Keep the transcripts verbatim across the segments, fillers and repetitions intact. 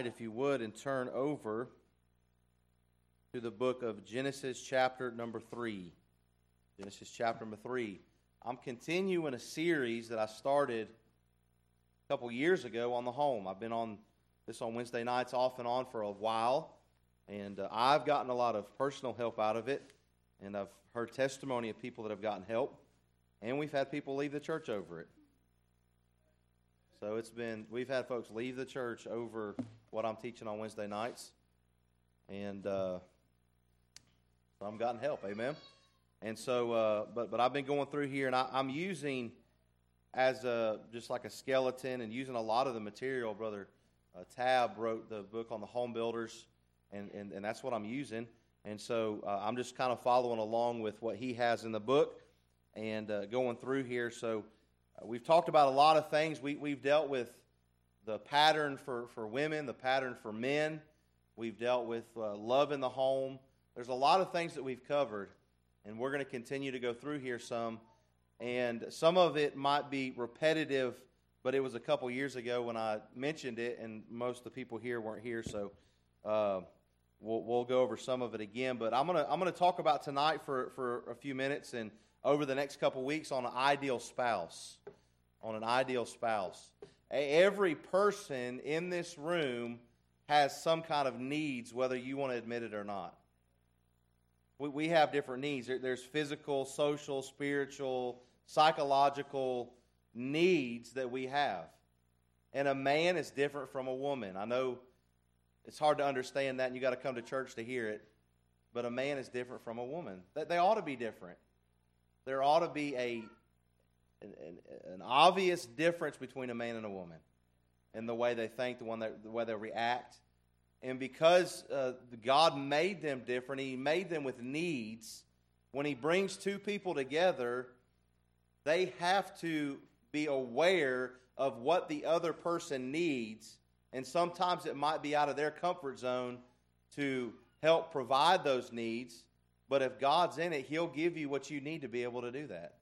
If you would, and turn over to the book of Genesis chapter number three. Genesis chapter number three. I'm continuing a series that I started a couple years ago on the home. I've been on this on Wednesday nights off and on for a while, and uh, I've gotten a lot of personal help out of it, and I've heard testimony of people that have gotten help, and we've had people leave the church over it. So it's been, we've had folks leave the church over what I'm teaching on Wednesday nights, and uh, so I'm gotten help, amen. And so, uh, but but I've been going through here, and I, I'm using as a just like a skeleton, and using a lot of the material. Brother uh, Tab wrote the book on the home builders, and and, and that's what I'm using. And so uh, I'm just kind of following along with what he has in the book, and uh, going through here. So uh, we've talked about a lot of things. We we've dealt with the pattern for, for women, the pattern for men. We've dealt with uh, love in the home. There's a lot of things that we've covered, and we're going to continue to go through here some. And some of it might be repetitive, but it was a couple years ago when I mentioned it, and most of the people here weren't here, so uh, we'll we'll go over some of it again. But I'm gonna I'm gonna talk about tonight for, for a few minutes, and over the next couple weeks on an ideal spouse, on an ideal spouse. Every person in this room has some kind of needs, whether you want to admit it or not. We, we have different needs. There, there's physical, social, spiritual, psychological needs that we have. And a man is different from a woman. I know it's hard to understand that, and you got to come to church to hear it. But a man is different from a woman. They, they ought to be different. There ought to be a An, an obvious difference between a man and a woman in the way they think, the one that, the way they react. And because uh, God made them different, He made them with needs. When He brings two people together, they have to be aware of what the other person needs. And sometimes it might be out of their comfort zone to help provide those needs. But if God's in it, He'll give you what you need to be able to do that.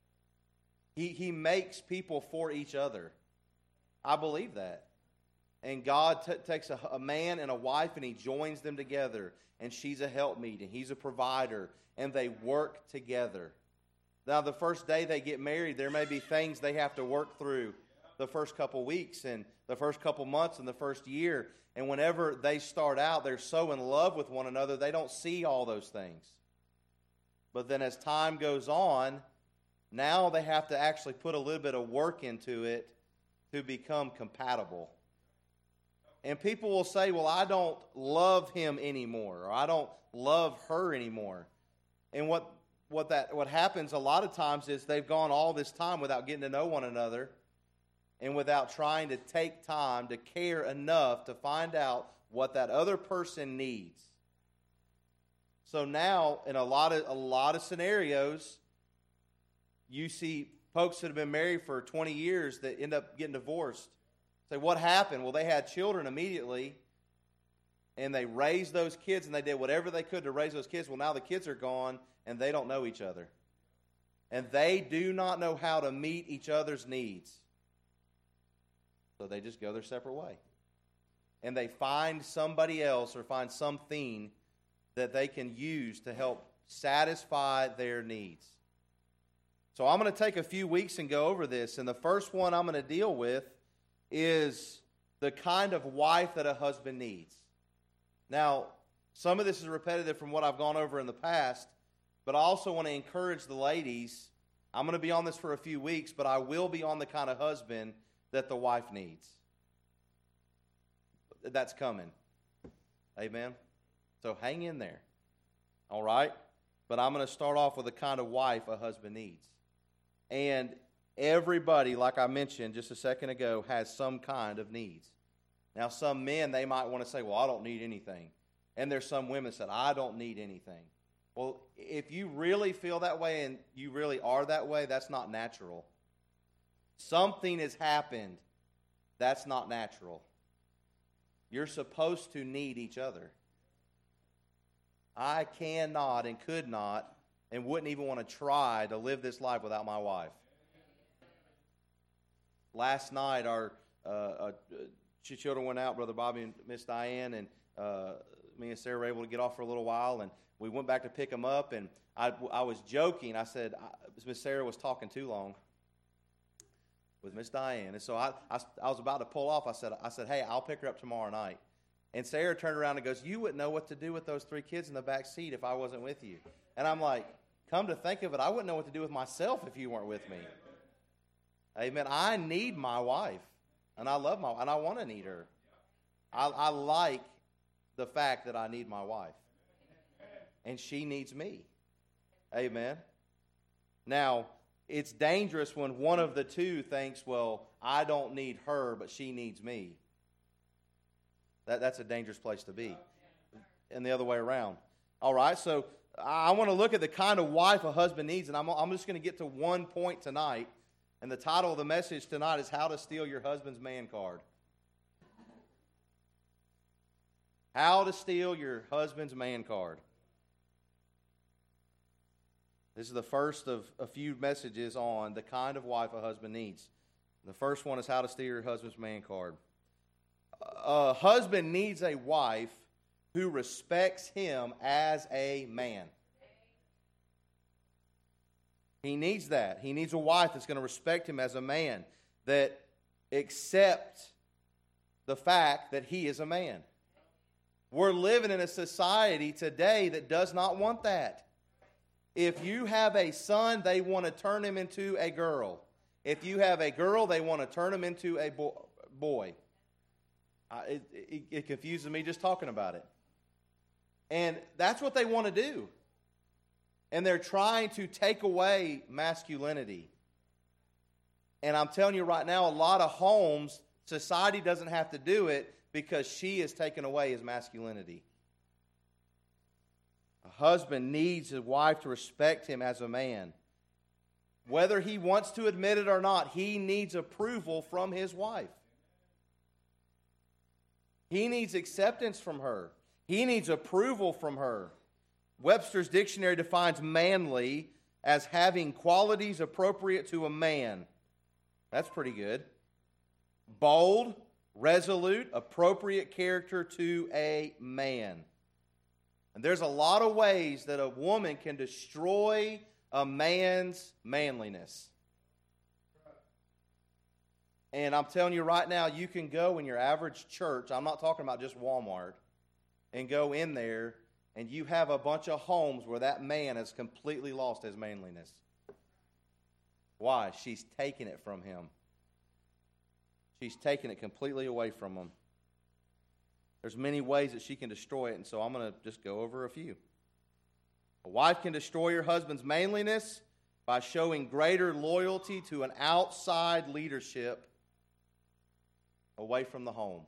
He he makes people for each other. I believe that. And God t- takes a, a man and a wife, and He joins them together. And she's a helpmeet, and he's a provider. And they work together. Now, the first day they get married, there may be things they have to work through the first couple weeks and the first couple months and the first year. And whenever they start out, they're so in love with one another, they don't see all those things. But then as time goes on, now they have to actually put a little bit of work into it to become compatible. And people will say, well, I don't love him anymore, or I don't love her anymore. And what what that what happens a lot of times is they've gone all this time without getting to know one another and without trying to take time to care enough to find out what that other person needs. So now, in a lot of a lot of scenarios, you see folks that have been married for twenty years that end up getting divorced. Say, what happened? Well, they had children immediately, and they raised those kids, and they did whatever they could to raise those kids. Well, now the kids are gone, and they don't know each other. And they do not know how to meet each other's needs. So they just go their separate way. And they find somebody else or find something that they can use to help satisfy their needs. So I'm going to take a few weeks and go over this. And the first one I'm going to deal with is the kind of wife that a husband needs. Now, some of this is repetitive from what I've gone over in the past, but I also want to encourage the ladies. I'm going to be on this for a few weeks, but I will be on the kind of husband that the wife needs. That's coming. Amen? So hang in there. All right? But I'm going to start off with the kind of wife a husband needs. And everybody, like I mentioned just a second ago, has some kind of needs. Now, some men, they might want to say, well, I don't need anything. And there's some women that said, I don't need anything. Well, if you really feel that way and you really are that way, that's not natural. Something has happened that's not natural. You're supposed to need each other. I cannot and could not and wouldn't even want to try to live this life without my wife. Last night, our uh, uh, She children went out, Brother Bobby and Miss Diane, and uh, me and Sarah were able to get off for a little while, and we went back to pick them up, and I, I was joking. I said, Miss Sarah was talking too long with Miss Diane, and so I, I, I was about to pull off. I said, I said, hey, I'll pick her up tomorrow night. And Sarah turned around and goes, you wouldn't know what to do with those three kids in the back seat if I wasn't with you. And I'm like, come to think of it, I wouldn't know what to do with myself if you weren't with me. Amen. I need my wife, and I love my, and I want to need her. I, I like the fact that I need my wife, and she needs me. Amen. Now, it's dangerous when one of the two thinks, well, I don't need her, but she needs me. That, that's a dangerous place to be. And the other way around. All right, so I want to look at the kind of wife a husband needs, and I'm, I'm just going to get to one point tonight. And the title of the message tonight is How to Steal Your Husband's Man Card. How to Steal Your Husband's Man Card. This is the first of a few messages on the kind of wife a husband needs. The first one is How to Steal Your Husband's Man Card. A husband needs a wife who respects him as a man. He needs that. He needs a wife that's going to respect him as a man, that accepts the fact that he is a man. We're living in a society today that does not want that. If you have a son, they want to turn him into a girl. If you have a girl, they want to turn him into a bo- boy. I, it, it, it confuses me just talking about it. And that's what they want to do. And they're trying to take away masculinity. And I'm telling you right now, a lot of homes, society doesn't have to do it because she is taking away his masculinity. A husband needs his wife to respect him as a man. Whether he wants to admit it or not, he needs approval from his wife. He needs acceptance from her. He needs approval from her. Webster's dictionary defines manly as having qualities appropriate to a man. That's pretty good. Bold, resolute, appropriate character to a man. And there's a lot of ways that a woman can destroy a man's manliness. And I'm telling you right now, you can go in your average church, I'm not talking about just Walmart, and go in there and you have a bunch of homes where that man has completely lost his manliness. Why? She's taken it from him. She's taken it completely away from him. There's many ways that she can destroy it, and so I'm going to just go over a few. A wife can destroy her husband's manliness by showing greater loyalty to an outside leadership away from the home.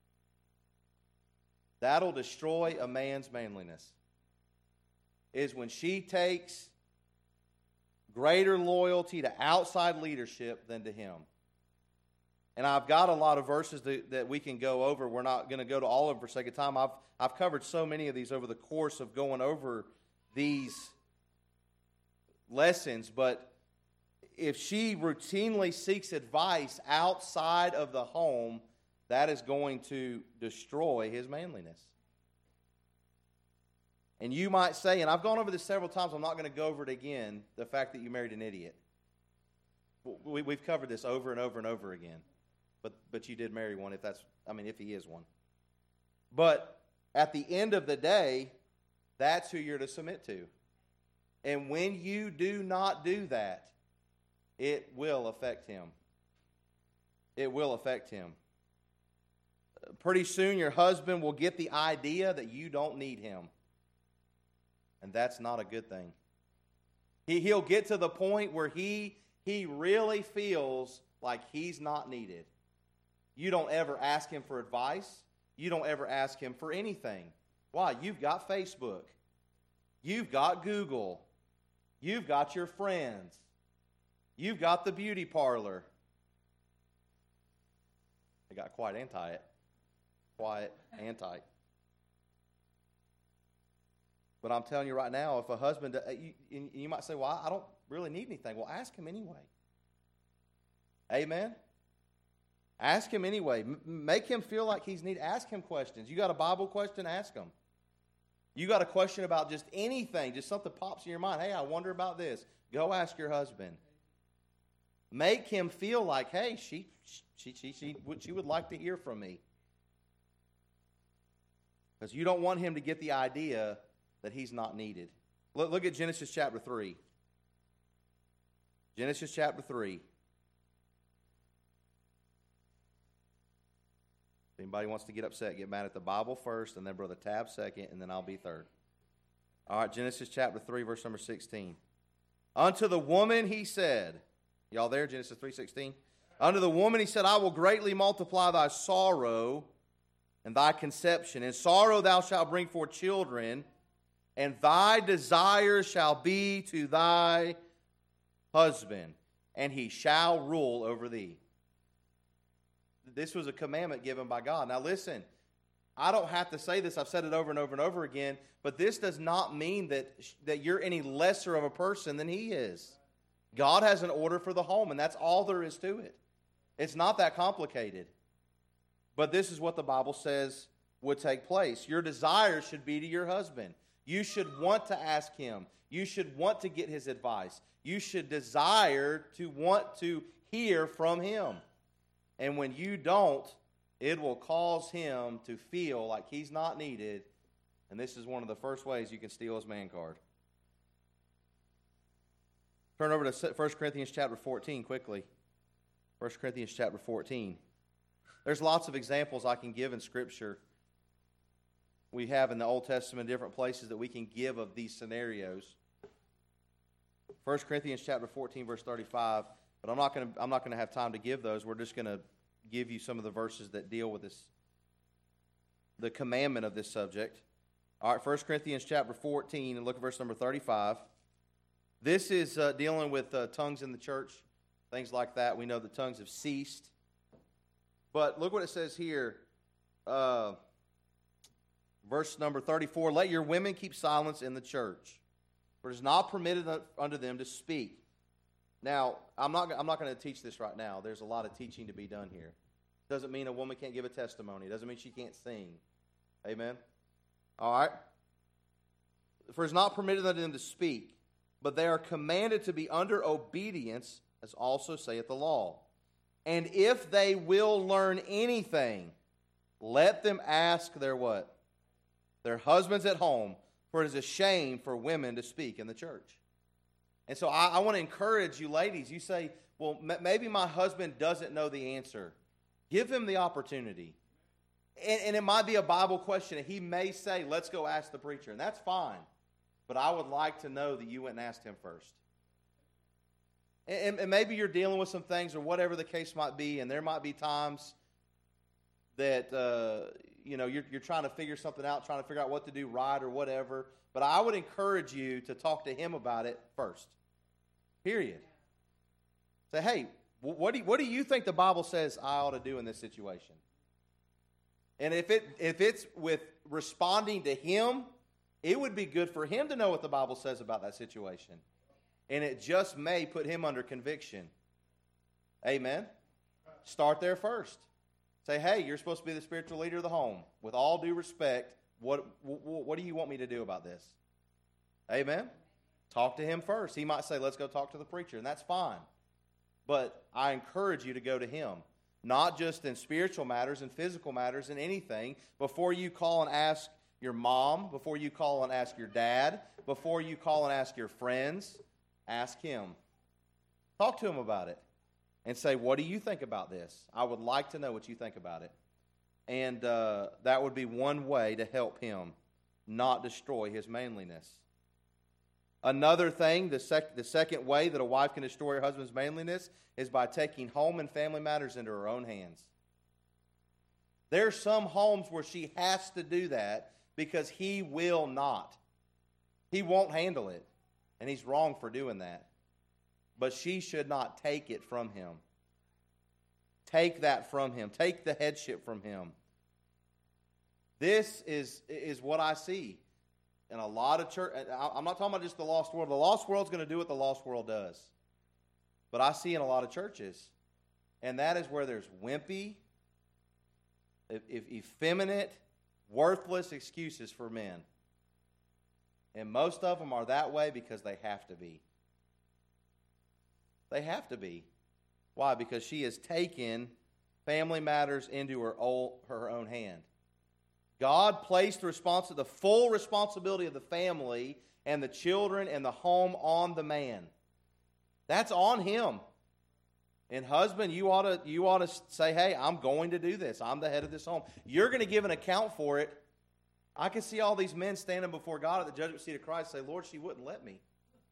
That'll destroy a man's manliness. Is when she takes greater loyalty to outside leadership than to him. And I've got a lot of verses that, that we can go over. We're not going to go to all of them for sake of time. I've, I've covered so many of these over the course of going over these lessons. But if she routinely seeks advice outside of the home, that is going to destroy his manliness. And you might say, and I've gone over this several times, I'm not going to go over it again, the fact that you married an idiot. We, we've covered this over and over and over again. But but you did marry one, if that's, I mean, if he is one. But at the end of the day, that's who you're to submit to. And when you do not do that, it will affect him. It will affect him. Pretty soon your husband will get the idea that you don't need him. And that's not a good thing. He, he'll get to the point where he, he really feels like he's not needed. You don't ever ask him for advice. You don't ever ask him for anything. Why? You've got Facebook. You've got Google. You've got your friends. You've got the beauty parlor. They got quite anti it. Quiet, anti. But I'm telling you right now, if a husband, you, you might say, well, I don't really need anything. Well, ask him anyway. Amen? Ask him anyway. M- make him feel like he's needed. Ask him questions. You got a Bible question? Ask him. You got a question about just anything, just something pops in your mind. Hey, I wonder about this. Go ask your husband. Make him feel like, hey, she she she she would, she would like to hear from me. Because you don't want him to get the idea that he's not needed. Look, look at Genesis chapter three. Genesis chapter three. If anybody wants to get upset, get mad at the Bible first, and then Brother Tab second, and then I'll be third. All right, Genesis chapter three, verse number sixteen. Unto the woman he said, y'all there, Genesis three sixteen? Unto the woman he said, I will greatly multiply thy sorrow and thy conception. In sorrow thou shalt bring forth children, and thy desire shall be to thy husband, and he shall rule over thee. This was a commandment given by God. Now listen, I don't have to say this. I've said it over and over and over again, but this does not mean that, that you're any lesser of a person than he is. God has an order for the home, and that's all there is to it. It's not that complicated. But this is what the Bible says would take place. Your desire should be to your husband. You should want to ask him. You should want to get his advice. You should desire to want to hear from him. And when you don't, it will cause him to feel like he's not needed. And this is one of the first ways you can steal his man card. Turn over to First Corinthians chapter fourteen quickly. First Corinthians chapter fourteen. There's lots of examples I can give in Scripture. We have in the Old Testament different places that we can give of these scenarios. First Corinthians chapter fourteen, verse thirty-five. But I'm not going to I'm not going to have time to give those. We're just going to give you some of the verses that deal with this, the commandment of this subject. All right, First Corinthians chapter fourteen, and look at verse number thirty-five. This is uh, dealing with uh, tongues in the church, things like that. We know the tongues have ceased. But look what it says here. Uh, verse number thirty-four, let your women keep silence in the church, for it is not permitted unto them to speak. Now, I'm not, I'm not going to teach this right now. There's a lot of teaching to be done here. Doesn't mean a woman can't give a testimony. Doesn't mean she can't sing. Amen? All right? For it is not permitted unto them to speak, but they are commanded to be under obedience, as also saith the law. And if they will learn anything, let them ask their what? Their husbands at home, for it is a shame for women to speak in the church. And so I, I want to encourage you ladies. You say, well, m- maybe my husband doesn't know the answer. Give him the opportunity. And, and it might be a Bible question. And he may say, let's go ask the preacher. And that's fine. But I would like to know that you went and asked him first. And, and maybe you're dealing with some things or whatever the case might be. And there might be times that, uh, you know, you're, you're trying to figure something out, trying to figure out what to do right or whatever. But I would encourage you to talk to him about it first. Period. Say, hey, what do you, what do you think the Bible says I ought to do in this situation? And if it if it's with responding to him, it would be good for him to know what the Bible says about that situation. And it just may put him under conviction. Amen? Start there first. Say, hey, you're supposed to be the spiritual leader of the home. With all due respect, what, what, what do you want me to do about this? Amen? Talk to him first. He might say, let's go talk to the preacher, and that's fine. But I encourage you to go to him, not just in spiritual matters and physical matters and anything. Before you call and ask your mom, before you call and ask your dad, before you call and ask your friends, ask him. Talk to him about it and say, what do you think about this? I would like to know what you think about it. And uh, that would be one way to help him not destroy his manliness. Another thing, the, sec- the second way that a wife can destroy her husband's manliness is by taking home and family matters into her own hands. There are some homes where she has to do that because he will not. He won't handle it, and he's wrong for doing that. But she should not take it from him. Take that from him. Take the headship from him. This is, is what I see. In a lot of church, I'm not talking about just the lost world. The lost world's going to do what the lost world does. But I see in a lot of churches And that is where there's wimpy, if, if effeminate, worthless excuses for men. And most of them are that way because they have to be. They have to be. Why? Because she has taken family matters into her own, her own hand. God placed the, responsi- the full responsibility of the family and the children and the home on the man. That's on him. And husband, you ought to you ought to say, hey, I'm going to do this. I'm the head of this home. You're going to give an account for it. I can see all these men standing before God at the judgment seat of Christ say, Lord, she wouldn't let me.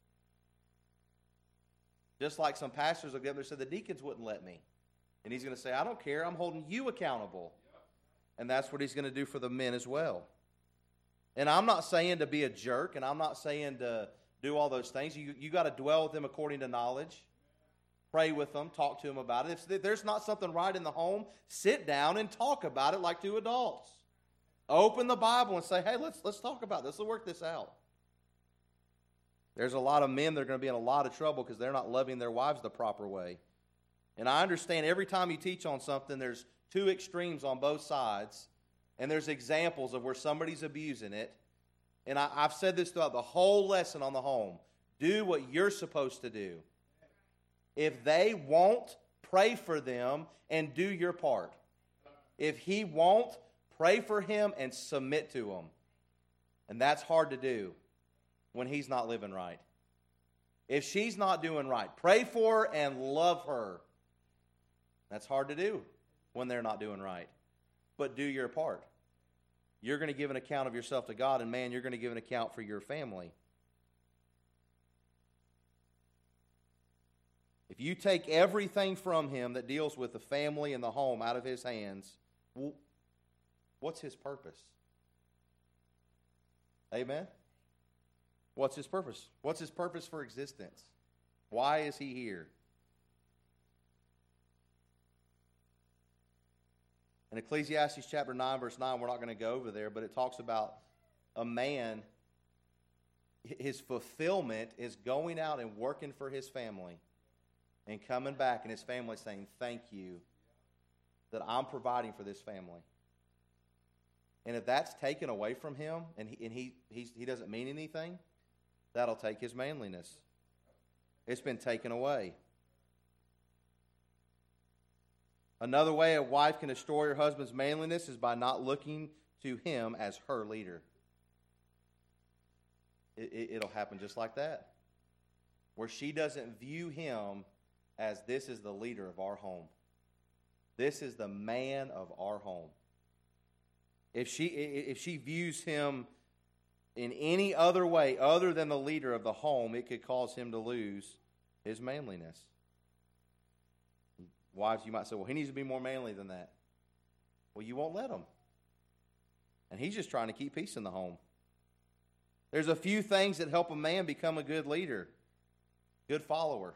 Just like some pastors will get up there and say, the deacons wouldn't let me. And he's going to say, I don't care. I'm holding you accountable. And that's what he's going to do for the men as well. And I'm not saying to be a jerk, and I'm not saying to do all those things. You you got to dwell with them according to knowledge. Pray with them. Talk to them about it. If there's not something right in the home, sit down and talk about it like two adults. Open the Bible and say, hey, let's let's talk about this. Let's work this out. There's a lot of men that are going to be in a lot of trouble because they're not loving their wives the proper way. And I understand every time you teach on something, there's two extremes on both sides, and there's examples of where somebody's abusing it. And I, I've said this throughout the whole lesson on the home. Do what you're supposed to do. If they won't, pray for them and do your part. If he won't, pray for him and submit to him. And that's hard to do when he's not living right. If she's not doing right, pray for her and love her. That's hard to do when they're not doing right. But do your part. You're going to give an account of yourself to God, and man, you're going to give an account for your family. If you take everything from him that deals with the family and the home out of his hands, well, what's his purpose? Amen? What's his purpose? What's his purpose for existence? Why is he here? In Ecclesiastes chapter nine, verse nine, we're not going to go over there, but it talks about a man, his fulfillment is going out and working for his family and coming back and his family saying, thank you that I'm providing for this family. And if that's taken away from him and he, and he, he's, he doesn't mean anything, that'll take his manliness. It's been taken away. Another way a wife can destroy her husband's manliness is by not looking to him as her leader. It, it, it'll happen just like that. Where she doesn't view him as this is the leader of our home. This is the man of our home. If she, if she views him in any other way other than the leader of the home, it could cause him to lose his manliness. Wives, you might say, well, he needs to be more manly than that. Well, you won't let him. And he's just trying to keep peace in the home. There's a few things that help a man become a good leader. Good follower.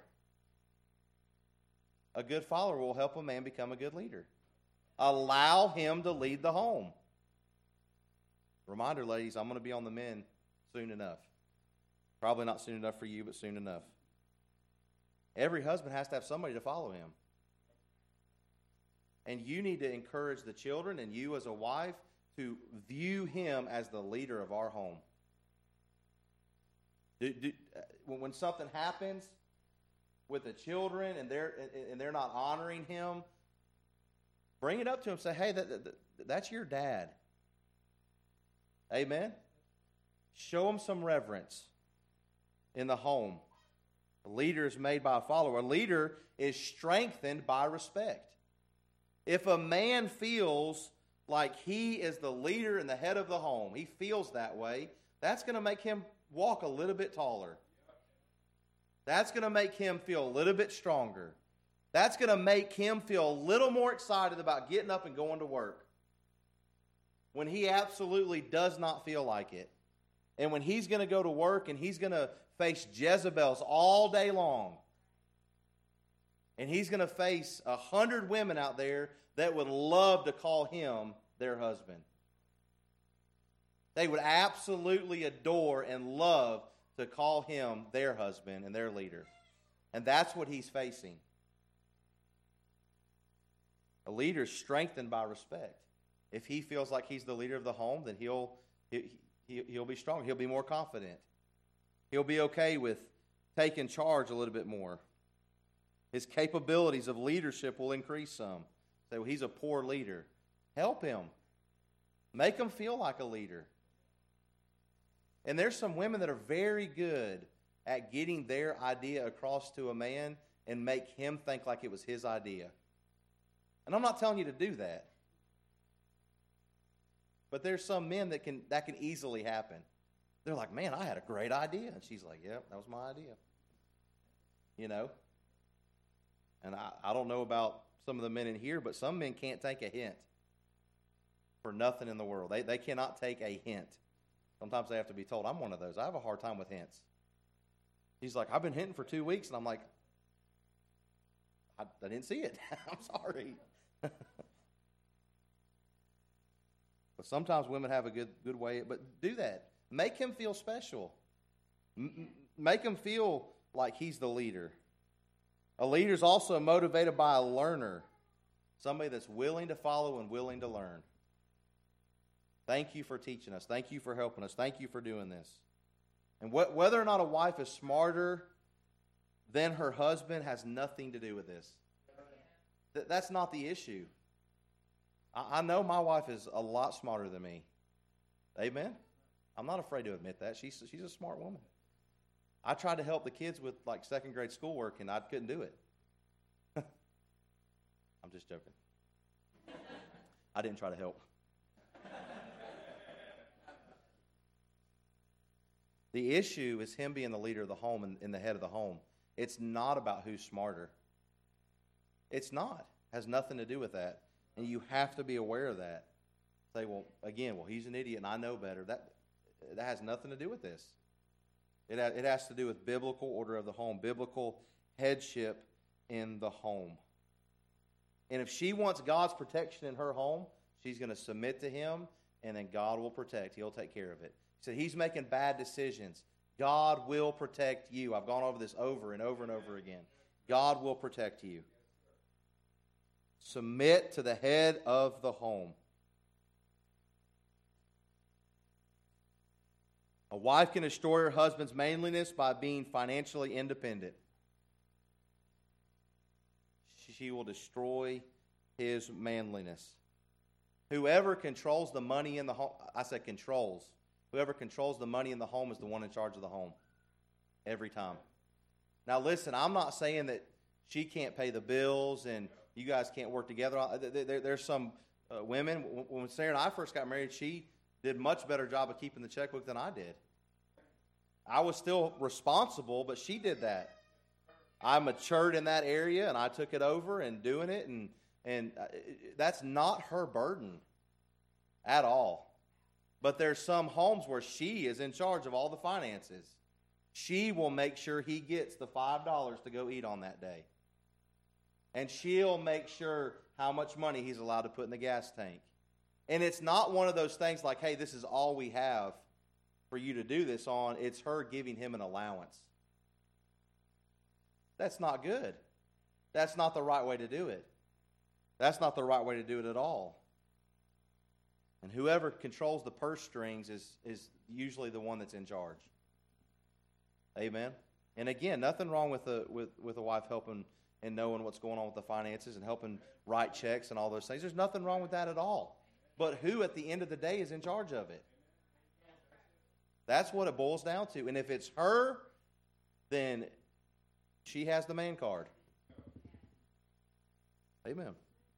A good follower will help a man become a good leader. Allow him to lead the home. Reminder, ladies, I'm going to be on the men soon enough. Probably not soon enough for you, but soon enough. Every husband has to have somebody to follow him. And you need to encourage the children and you as a wife to view him as the leader of our home. Do, do, when something happens with the children and they're and they're not honoring him, bring it up to him. Say, hey, that, that, that's your dad. Amen? Show him some reverence in the home. A leader is made by a follower. A leader is strengthened by respect. If a man feels like he is the leader and the head of the home, he feels that way, that's going to make him walk a little bit taller. That's going to make him feel a little bit stronger. That's going to make him feel a little more excited about getting up and going to work when he absolutely does not feel like it. And when he's going to go to work and he's going to face Jezebels all day long. And he's going to face a hundred women out there that would love to call him their husband. They would absolutely adore and love to call him their husband and their leader. And that's what he's facing. A leader is strengthened by respect. If he feels like he's the leader of the home, then he'll he, he, he'll be strong. He'll be more confident. He'll be okay with taking charge a little bit more. His capabilities of leadership will increase some. Say, well, he's a poor leader. Help him. Make him feel like a leader. And there's some women that are very good at getting their idea across to a man and make him think like it was his idea. And I'm not telling you to do that. But there's some men that can that can easily happen. They're like, man, I had a great idea. And she's like, yep, that was my idea. You know? And I, I don't know about some of the men in here, but some men can't take a hint for nothing in the world. They they cannot take a hint. Sometimes they have to be told. I'm one of those. I have a hard time with hints. He's like, I've been hinting for two weeks. And I'm like, I, I didn't see it. I'm sorry. But sometimes women have a good good way. But do that. Make him feel special. M- make him feel like he's the leader. A leader is also motivated by a learner. Somebody that's willing to follow and willing to learn. Thank you for teaching us. Thank you for helping us. Thank you for doing this. And wh- whether or not a wife is smarter than her husband has nothing to do with this. Th- that's not the issue. I-, I know my wife is a lot smarter than me. Amen? I'm not afraid to admit that. She's, she's a smart woman. I tried to help the kids with like second grade schoolwork and I couldn't do it. I'm just joking. I didn't try to help. The issue is him being the leader of the home and, and the head of the home. It's not about who's smarter. It's not. It has nothing to do with that. And you have to be aware of that. Say, well, again, well, he's an idiot and I know better. That that has nothing to do with this. It ha- it has to do with biblical order of the home, biblical headship in the home. And if she wants God's protection in her home, she's going to submit to him, and then God will protect. He'll take care of it. He said, he's making bad decisions. God will protect you. I've gone over this over and over and over again. God will protect you. Submit to the head of the home. A wife can destroy her husband's manliness by being financially independent. She will destroy his manliness. Whoever controls the money in the home, I said controls. Whoever controls the money in the home is the one in charge of the home. Every time. Now listen, I'm not saying that she can't pay the bills and you guys can't work together. There's some uh, women, when Sarah and I first got married, she did a much better job of keeping the checkbook than I did. I was still responsible, but she did that. I matured in that area, and I took it over and doing it, and and that's not her burden at all. But there's some homes where she is in charge of all the finances. She will make sure he gets the five dollars to go eat on that day. And she'll make sure how much money he's allowed to put in the gas tank. And it's not one of those things like, hey, this is all we have for you to do this on. It's her giving him an allowance. That's not good. That's not the right way to do it. That's not the right way to do it at all. And whoever controls the purse strings is, is usually the one that's in charge. Amen? And again, nothing wrong with a, with, with a wife helping and knowing what's going on with the finances and helping write checks and all those things. There's nothing wrong with that at all. But who at the end of the day is in charge of it? That's what it boils down to. And if it's her, then she has the man card. Amen.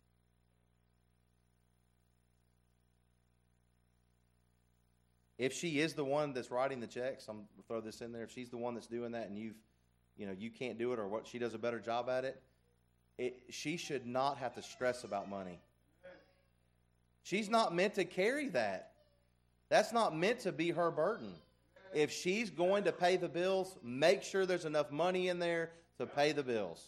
If she is the one that's writing the checks, I'm going to throw this in there. If she's the one that's doing that and you've, you know, you can't do it or what she does a better job at it, it, she should not have to stress about money. She's not meant to carry that. That's not meant to be her burden. If she's going to pay the bills, make sure there's enough money in there to pay the bills.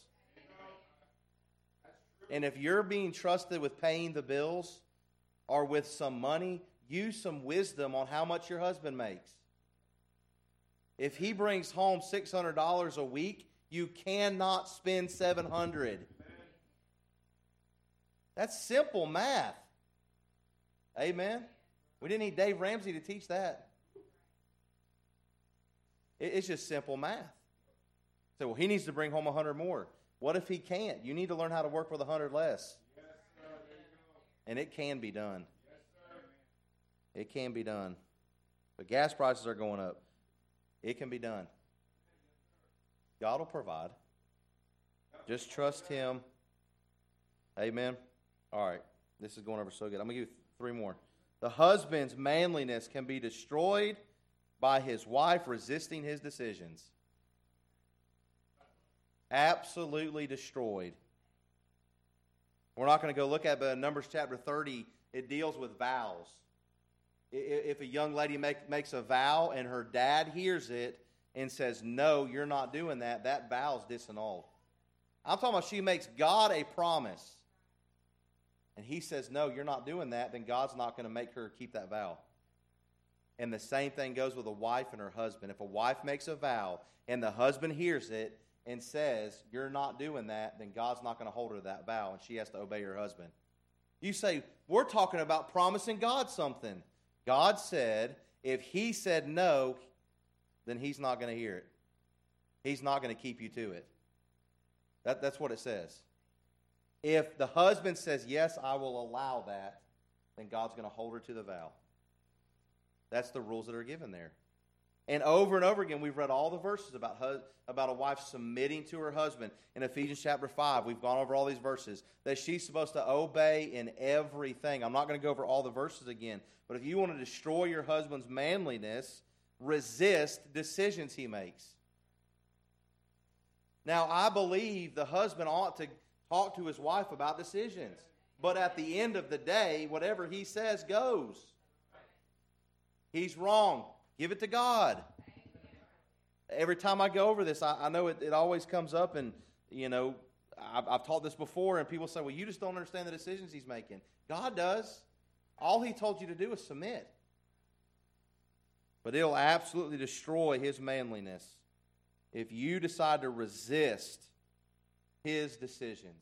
And if you're being trusted with paying the bills or with some money, use some wisdom on how much your husband makes. If he brings home six hundred dollars a week, you cannot spend seven hundred dollars. That's simple math. Amen? We didn't need Dave Ramsey to teach that. It's just simple math. So, well, he needs to bring home a hundred more. What if he can't? You need to learn how to work with a hundred less. Yes, sir. There you go. And it can be done. Yes, sir. It can be done. But gas prices are going up. It can be done. God will provide. Just trust Him. Amen. All right. This is going over so good. I'm going to give you three more. The husband's manliness can be destroyed by his wife resisting his decisions. Absolutely destroyed. We're not going to go look at it, but in Numbers chapter thirty, it deals with vows. If a young lady make, makes a vow and her dad hears it and says, no, you're not doing that, that vow's disannulled. I'm talking about she makes God a promise and he says, no, you're not doing that, then God's not going to make her keep that vow. And the same thing goes with a wife and her husband. If a wife makes a vow and the husband hears it and says, you're not doing that, then God's not going to hold her to that vow and she has to obey her husband. You say, we're talking about promising God something. God said, if he said no, then he's not going to hear it. He's not going to keep you to it. That, that's what it says. If the husband says, yes, I will allow that, then God's going to hold her to the vow. That's the rules that are given there. And over and over again, we've read all the verses about hus- about a wife submitting to her husband. In Ephesians chapter five, we've gone over all these verses, that she's supposed to obey in everything. I'm not going to go over all the verses again, but if you want to destroy your husband's manliness, resist decisions he makes. Now, I believe the husband ought to talk to his wife about decisions. But at the end of the day, whatever he says goes. He's wrong. Give it to God. Every time I go over this, I, I know it, it always comes up, and, you know, I've, I've taught this before, and people say, well, you just don't understand the decisions he's making. God does. All he told you to do is submit. But it'll absolutely destroy his manliness if you decide to resist his decisions.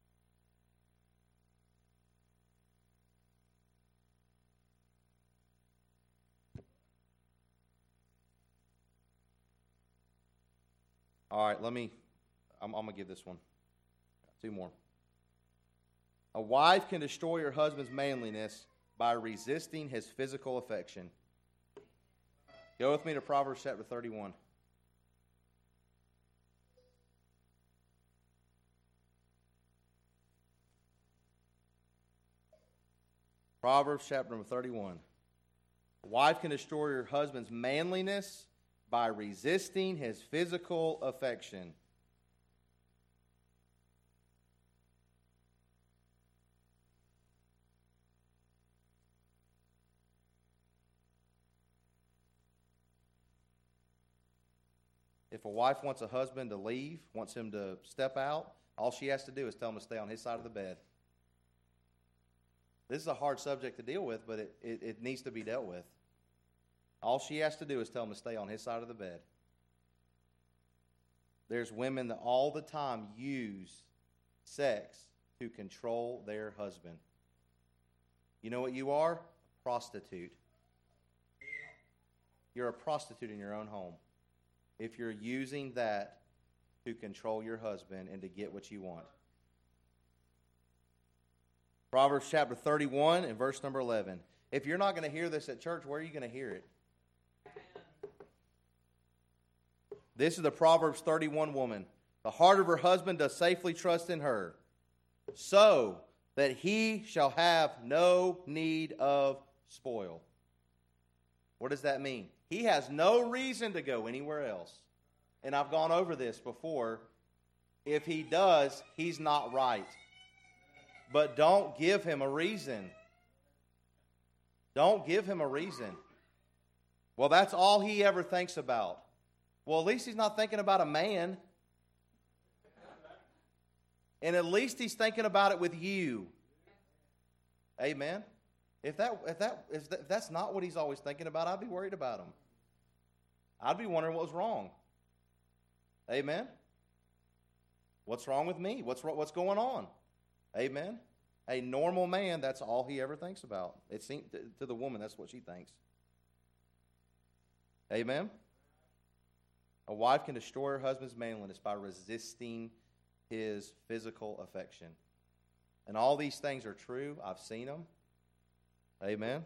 All right, let me, I'm, I'm going to give this one. Two more. A wife can destroy her husband's manliness by resisting his physical affection. Go with me to Proverbs chapter thirty-one. Proverbs chapter number thirty-one. A wife can destroy her husband's manliness by resisting his physical affection. If a wife wants a husband to leave, wants him to step out, all she has to do is tell him to stay on his side of the bed. This is a hard subject to deal with, but it, it, it needs to be dealt with. All she has to do is tell him to stay on his side of the bed. There's women that all the time use sex to control their husband. You know what you are? A prostitute. You're a prostitute in your own home if you're using that to control your husband and to get what you want. Proverbs chapter thirty-one and verse number eleven. If you're not going to hear this at church, where are you going to hear it? This is the Proverbs thirty-one woman. The heart of her husband does safely trust in her, so that he shall have no need of spoil. What does that mean? He has no reason to go anywhere else. And I've gone over this before. If he does, he's not right. But don't give him a reason. Don't give him a reason. Well, that's all he ever thinks about. Well, at least he's not thinking about a man. And at least he's thinking about it with you. Amen. If that if that if that's not what he's always thinking about, I'd be worried about him. I'd be wondering what was wrong. Amen. What's wrong with me? What's what's going on? Amen. A normal man, that's all he ever thinks about. It seems to the woman, that's what she thinks. Amen? A wife can destroy her husband's manliness by resisting his physical affection. And all these things are true. I've seen them. Amen?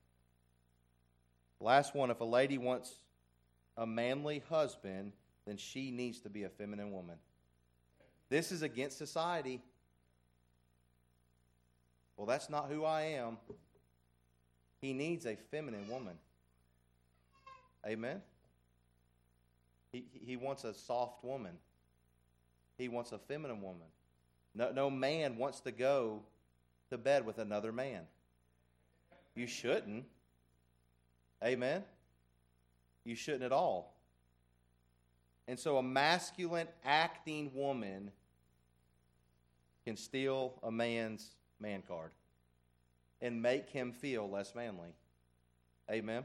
Last one, if a lady wants a manly husband, then she needs to be a feminine woman. This is against society. Well, that's not who I am. He needs a feminine woman. Amen? He, he wants a soft woman. He wants a feminine woman. No, no man wants to go to bed with another man. You shouldn't. Amen? You shouldn't at all. And so a masculine acting woman can steal a man's man card and make him feel less manly. Amen?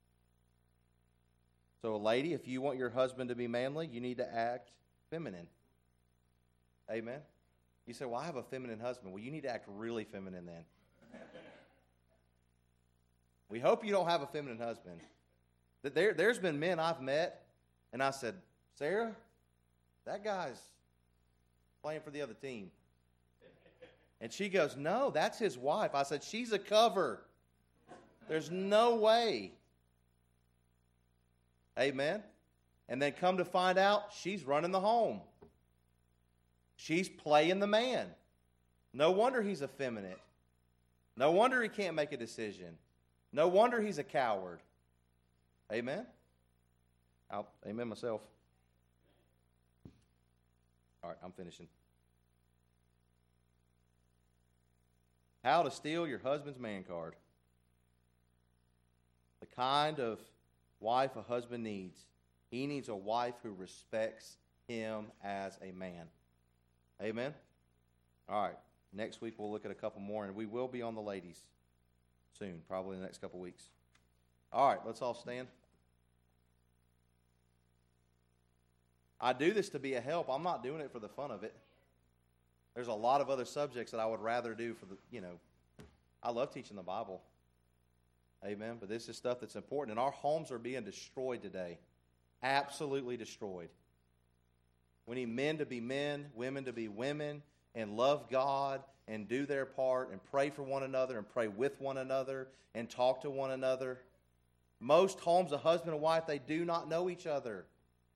So a lady, if you want your husband to be manly, you need to act feminine. Amen? You say, well, I have a feminine husband. Well, you need to act really feminine then. We hope you don't have a feminine husband. There, there's been men I've met, and I said, Sarah, that guy's playing for the other team. And she goes, no, that's his wife. I said, she's a cover. There's no way. Amen? And then come to find out, she's running the home. She's playing the man. No wonder he's effeminate. No wonder he can't make a decision. No wonder he's a coward. Amen? I'll, amen myself. All right, I'm finishing. How to steal your husband's man card. The kind of wife a husband needs. He needs a wife who respects him as a man. Amen? All right, next week we'll look at a couple more, and we will be on the ladies soon, probably in the next couple weeks. All right, let's all stand. I do this to be a help. I'm not doing it for the fun of it. There's a lot of other subjects that I would rather do for the, you know, I love teaching the Bible. Amen. But this is stuff that's important. And our homes are being destroyed today. Absolutely destroyed. We need men to be men, women to be women, and love God and do their part and pray for one another and pray with one another and talk to one another. Most homes, a husband and wife, they do not know each other.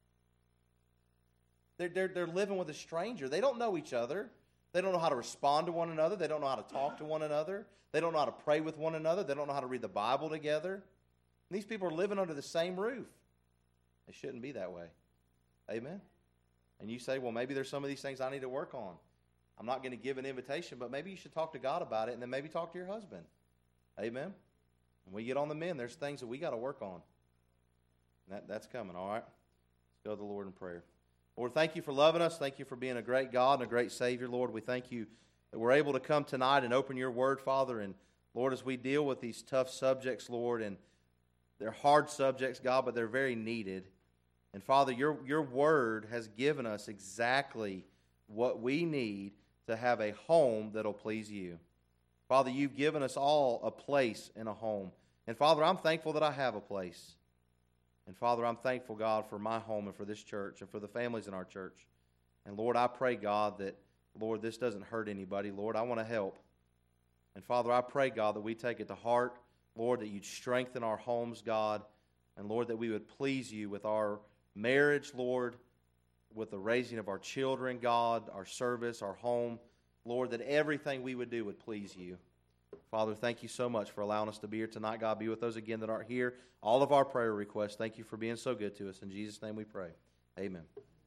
They're, they're, they're living with a stranger. They don't know each other. They don't know how to respond to one another. They don't know how to talk to one another. They don't know how to pray with one another. They don't know how to read the Bible together. And these people are living under the same roof. They shouldn't be that way. Amen? And you say, well, maybe there's some of these things I need to work on. I'm not going to give an invitation, but maybe you should talk to God about it and then maybe talk to your husband. Amen? When we get on the men, there's things that we got to work on. And that, that's coming, all right? Let's go to the Lord in prayer. Lord, thank you for loving us. Thank you for being a great God and a great Savior, Lord. We thank you that we're able to come tonight and open your word, Father. And, Lord, as we deal with these tough subjects, Lord, and they're hard subjects, God, but they're very needed. And, Father, your, your word has given us exactly what we need to have a home that'll please you. Father, you've given us all a place in a home. And, Father, I'm thankful that I have a place. And, Father, I'm thankful, God, for my home and for this church and for the families in our church. And, Lord, I pray, God, that, Lord, this doesn't hurt anybody. Lord, I want to help. And, Father, I pray, God, that we take it to heart. Lord, that you'd strengthen our homes, God. And, Lord, that we would please you with our marriage, Lord, with the raising of our children, God, our service, our home. Lord, that everything we would do would please you. Father, thank you so much for allowing us to be here tonight. God, be with those again that aren't here. All of our prayer requests, thank you for being so good to us. In Jesus' name we pray. Amen.